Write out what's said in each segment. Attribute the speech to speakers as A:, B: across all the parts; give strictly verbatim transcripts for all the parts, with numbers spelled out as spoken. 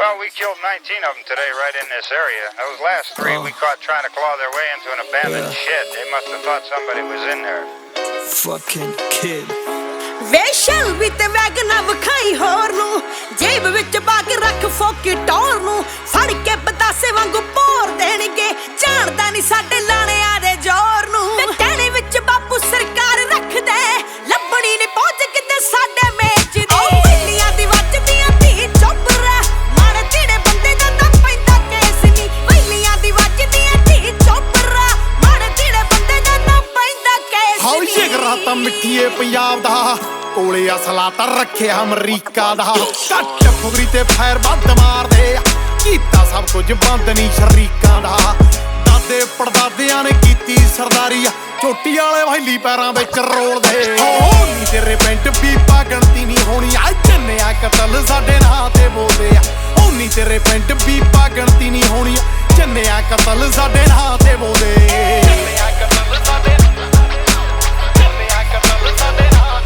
A: Well, we killed nineteen of them today right in this area. Those last three
B: Oh.
A: we caught trying to claw their way into an abandoned
B: Yeah.
A: shed. They must have thought somebody was in there.
B: Fucking kid.
C: ਵੇ ਸ਼ਲ ਵੀ ਤੇ ਵੈਗਨਾ ਵਖਾਈ ਹੋਰ ਨੂੰ ਜੇਬ ਵਿੱਚ ਪਾ ਕੇ ਰੱਖ ਫੋਕੀ ਟੌਰ ਨੂੰ ਫੜ ਕੇ ਬਤਾਸੇ ਵਾਂਗੂ ਪੋਰ ਦੇਣਗੇ ਜਾਣਦਾ ਨਹੀਂ ਸਾਡੇ ਲਾਣਿਆਂ ਦੇ ਜ਼ੋਰ ਨੂੰ ਤੇ ਟਹਿਣੇ ਵਿੱਚ ਬਾਪੂ ਸਰਕਾਰ ਰੱਖਦਾ ਲੱਭਣੀ ਨਹੀਂ ਪਹੁੰਚ ਕਿਤੇ ਸਾਡੇ ਮੇਚ ਦੀ ਉਹ ਪਹਿਲੀਆਂ ਦੀ ਵੱਜਦੀਆਂ ਧੀ ਚੋਪਰਾ ਮਾੜੇ ਜਿਹੜੇ ਬੰਦੇ ਦਾ ਤਾਂ ਪੈਂਦਾ ਕੇਸ ਨਹੀਂ ਪਹਿਲੀਆਂ ਦੀ ਵੱਜਦੀਆਂ ਧੀ ਚੋਪਰਾ ਮਾੜੇ ਜਿਹੜੇ ਬੰਦੇ ਦਾ ਤਾਂ ਪੈਂਦਾ ਕੇਸ
D: ਹਾਉ
C: ਨਹੀਂ
D: ਜਿਗਰਾ ਤਾਂ ਮਿੱਠੀਏ ਪੰਜਾਬ ਦਾ ਕੋਲੇ ਅਸਲਾ ਤਾਂ ਰੱਖਿਆ ਅਮਰੀਕਾ ਦਾ ਕੱਟ ਫੁਗਰੀ ਤੇ ਫਾਇਰ ਵੱਧ ਮਾਰਦੇ ਕੀਤਾ ਸਭ ਕੁਝ ਬੰਦ ਨਹੀਂ ਸ਼ਰੀਕਾਂ ਦਾ ਦਾਦੇ ਪੜਦਾਦਿਆਂ ਨੇ ਕੀਤੀ ਸਰਦਾਰੀ ਚੋਟੀ ਵਾਲੇ ਵੈਲੀ ਪੈਰਾਂ ਵਿੱਚ ਰੋਲਦੇ ਓ ਨੀ ਤੇਰੇ ਪਿੰਡ ਬੀਪਾ ਗਣਤੀ ਨਹੀਂ ਹੋਣੀ ਆ ਜੰਨਿਆ ਕਤਲ ਸਾਡੇ ਨਾਂ ਤੇ ਬੋਲਦੇ ਆ ਓ ਨੀ ਤੇਰੇ ਪਿੰਡ ਬੀਪਾ ਗਣਤੀ ਨਹੀਂ ਹੋਣੀ ਜੰਨਿਆ ਕਤਲ ਸਾਡੇ ਨਾਂ ਤੇ ਬੋਲਦੇ ਜੰਨਿਆ ਕਤਲ ਸਾਡੇ ਜੰਨਿਆ ਕਤਲ ਸਾਡੇ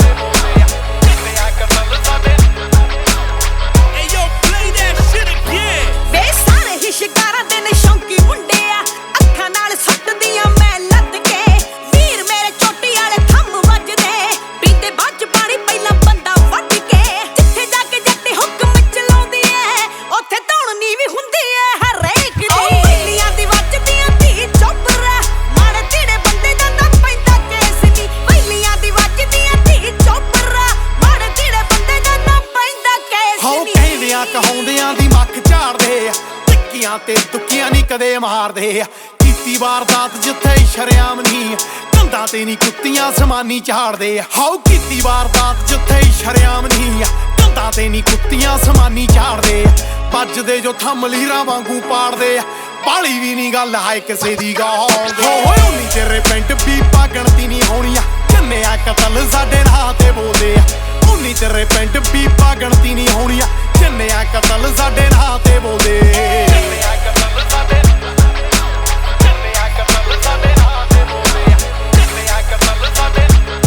C: ਵੇ ਸਾਰੇ ਹੀ ਸ਼ਿਕਾਰਾਂ ਦੇ ਨੇ ਸ਼ੌਂਕੀ ਮੁੰਡੇ ਆ ਅੱਖਾਂ ਨਾਲ ਸੁੱਟਦੀਆਂ ਮੈਂ ਲੱਦ ਕੇ ਵੀਰ ਮੇਰੇ ਚੋਟੀ ਵਾਲੇ ਥੰਮ ਵੱਜਦੇ ਪੀਂਦੇ ਬਾਜ ਪਾਣੀ ਪਹਿਲਾਂ ਬੰਦਾ ਵੱਢ ਕੇ ਜਿੱਥੇ ਜਾ ਕੇ ਜੱਟੀ ਹੁਕਮ ਚਲਾਉਂਦੀ ਐ ਉੱਥੇ ਧੌਣਨੀ ਵੀ ਹੁੰਦੀ ਐ ਹਰੇਕ ਦੀ ਉਹ ਪਹਿਲੀਆਂ ਦੀ ਵੱਜਦੀਆਂ ਧੀ ਚੋਪਰਾ ਮਾੜੇ ਜਿਹੜੇ ਬੰਦੇ ਦਾ ਤਾਂ ਪੈਂਦਾ ਕੇਸ ਨਹੀਂ ਪਹਿਲੀਆਂ ਦੀ ਵੱਜਦੀਆਂ ਧੀ ਚੋਪਰਾ ਮਾੜੇ ਜਿਹੜੇ ਬੰਦੇ ਦਾ ਤਾਂ ਪੈਂਦਾ ਕੇਸ
D: ਹਾਉ
C: ਨਹੀਂ
D: ਕਹਿੰਦਿਆਂ ਕਹਾਉਂਦਿਆਂ ਦੀ ਮੱਖ ਝਾੜਦੇ ਆ ਟਿੱਕੀਆਂ ਤੇ ਤੁੱਕੀਆਂ ਨਹੀਂ ਕਦੇ ਮਾਰਦੇ ਆ ਕੀਤੀ ਵਾਰਦਾਤ ਜਿੱਥੇ ਸ਼ਰਿਆਮ ਨਹੀਂ ਕੰਧਾਂ ਤੇ ਨਹੀਂ ਕੁੱਤੀਆਂ ਸਮਾਨੀ ਝਾੜਦੇ ਆ ਹਾਉ ਕੀਤੀ ਵਾਰਦਾਤ ਜਿੱਥੇ ਸ਼ਰਿਆਮ ਨਹੀਂ ਕੰਧਾਂ ਤੇ ਨਹੀਂ ਕੁੱਤੀਆਂ ਸਮਾਨੀ ਝਾੜਦੇ ਆ ਵੱਜਦੇ ਜੋ ਥੰਮ ਲੀਰਾਂ ਵਾਂਗੂ ਪਾੜਦੇ ਆ ਬਾਲੀ ਵੀ ਨਹੀਂ ਗੱਲ ਹਾਏ ਕਿਸੇ ਦੀ ਗਾਲ ਹੋਏ ਉਨੀ ਤੇਰੇ ਪਿੰਡ ਬੀਪਾ ਗਣਤੀ ਨਹੀਂ ਹੋਣੀ ਆ ਜੰਨਿਆ ਕਤਲ ਸਾਡੇ ਨਾਂ ਤੇ ਬੋਲਦੇ ਆ ਉਨੀ ਤੇਰੇ ਪਿੰਡ ਬੀਪਾ ਗਣਤੀ ਨਹੀਂ ਹੋਣੀ ਆ ਜੰਨਿਆ ਕਤਲ ਸਾਡੇ ਨਾਂ ਤੇ ਬੋਲਦੇ ਜੰਨਿਆ ਕਤਲ ਸਾਡੇ ਜੰਨਿਆ ਕਤਲ ਸਾਡੇ ਨਾਂ ਤੇ ਬੋਲਦੇ ਜੰਨਿਆ ਕਤਲ ਸਾਡੇ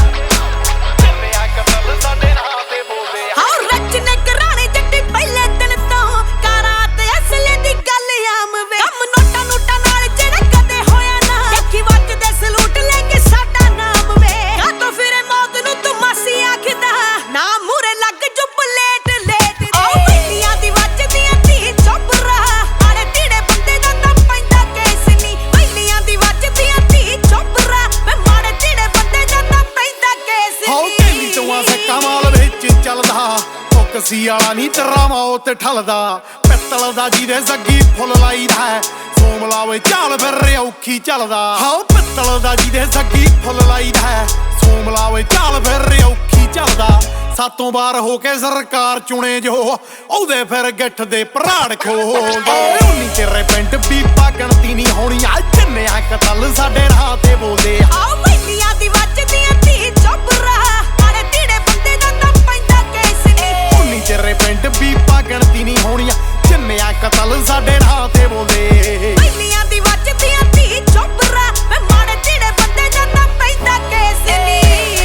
D: ਜੰਨਿਆ ਕਤਲ ਸਾਡੇ ਨਾਂ ਤੇ ਬੋਲਦੇ
C: ਹਾਂ ਰਚਨੇ ਕਰਾਣੇ ਜੱਟੀ ਪਹਿਲੇ ਦਿਨ ਤੋਂ ਕਾਰਾਂ ਤੇ ਅਸਲੇ ਦੀ ਗੱਲ ਆਮ ਵੇ ਕੰਮ ਨੋਟਾ ਨੋਟਾ ਨਾਲ ਜਿਹੜਾ ਕਦੇ ਹੋਇਆ ਨਾ ਦੇਖੀ ਵੱਜਦੇ ਸਲੂਟ ਲੈ ਕੇ ਸਾਡਾ ਨਾਮ ਵੇ ਕਾ ਤੋਂ ਫਿਰੇ ਮੌਤ ਨੂੰ ਤੂੰ ਮਾਸੀ ਆਖਦਾ ਨਾ ਮੂਰੇ ਲੱਗ ਜੋ ਬਲੇਟ ਲੇਟ ਦੀ ਉਹ ਪਹਿਲੀਆਂ ਦੀ ਵੱਜਦੀਆਂ ਧੀ ਚੋਪਰਾ ਆਲੇ ਧੀੜੇ ਬੰਦੇ ਦਾ ਤਾਂ ਪੈਂਦਾ ਕੇਸ ਨਹੀਂ ਪਹਿਲੀਆਂ ਦੀ ਵੱਜਦੀਆਂ ਧੀ ਚੋਪਰਾ ਵੇ ਮਾੜੇ ਧੀੜੇ ਬੰਦੇ ਦਾ ਤਾਂ ਪੈਂਦਾ ਕੇਸ
D: ਹਾਉ
C: ਨਹੀਂ
D: ਤੇਲੀ ਤੋਂ ਸੱਕਾ ਮਾਲ ਵਿੱਚ ਚੱਲਦਾ ਉਹ ਕਸੀ ਵਾਲਾ ਨਹੀਂ ਤੇਰਾ ਮੌਤ ਠਲਦਾ ਪਿੱਤਲ ਦਾ ਜਿਹਦੇ ਜ਼ੱਗੀ ਫੁੱਲ ਲਾਈਦਾ ਸੋਮ ਲਾਵੇ ਚਾਲ ਫਿਰ ਔਖੀ ਚੱਲਦਾ ਹਾਉ ਪਿੱਤਲ ਦਾ ਜਿਹਦੇ ਜ਼ੱਗੀ ਫੁੱਲ ਲਾਈਦਾ ਸੋਮ ਲਾਵੇ ਚਾਲ ਫਿਰ ਔਖੀ ਚੱਲਦਾ ਸਾਤੋਂ ਬਾਹਰ ਹੋ ਕੇ ਸਰਕਾਰ ਚੁਣੇ ਜੋ ਉਹਦੇ ਫਿਰ ਗਿੱਠ ਦੇ ਪਰਾੜ ਖੋਲਦੇ ਉਨੀ ਤੇਰੇ ਪਿੰਡ ਬੀਪਾ ਗਣਤੀ ਨਹੀਂ ਹੋਣੀ ਆ ਜੰਨਿਆ ਕਤਲ ਸਾਡੇ ਰਾਹ ਤੇ ਬੋਲਦੇ ਆ
C: ਆਹ ਪਹਿਲੀਆਂ ਦੀ ਵੱਜਦੀਆਂ ਧੀ ਚੋਪਰਾ ਮਾੜੇ ਧੀੜੇ ਬੰਦੇ ਦਾ ਤਾਂ ਪੈਂਦਾ ਕੇਸ ਨਹੀਂ
D: ਉਨੀ ਤੇਰੇ ਪਿੰਡ ਬੀਪਾ ਗਣਤੀ ਨਹੀਂ ਹੋਣੀ ਆ ਜੰਨਿਆ ਕਤਲ ਸਾਡੇ ਰਾਹ ਤੇ ਬੋਲਦੇ
C: ਪਹਿਲੀਆਂ ਦੀ ਵੱਜਦੀਆਂ ਧੀ ਚੋਪਰਾ ਵੇ ਮਾੜੇ ਧੀੜੇ ਬੰਦੇ ਦਾ ਤਾਂ ਪੈਂਦਾ ਕੇਸ ਨਹੀਂ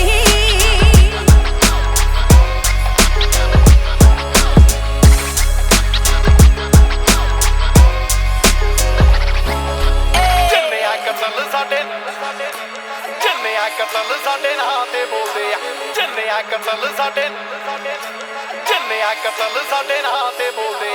D: ਜੰਨਿਆ ਕਤਲ ਸਾਡੇ ਜੰਨਿਆ ਕਤਲ ਸਾਡੇ ਨਾਂ ਤੇ ਬੋਲਦੇ ਆ ਜੰਨਿਆ ਕਤਲ ਸਾਡੇ ਜੰਨਿਆ ਕਤਲ ਸਾਡੇ ਨਾਂ ਤੇ ਬੋਲਦੇ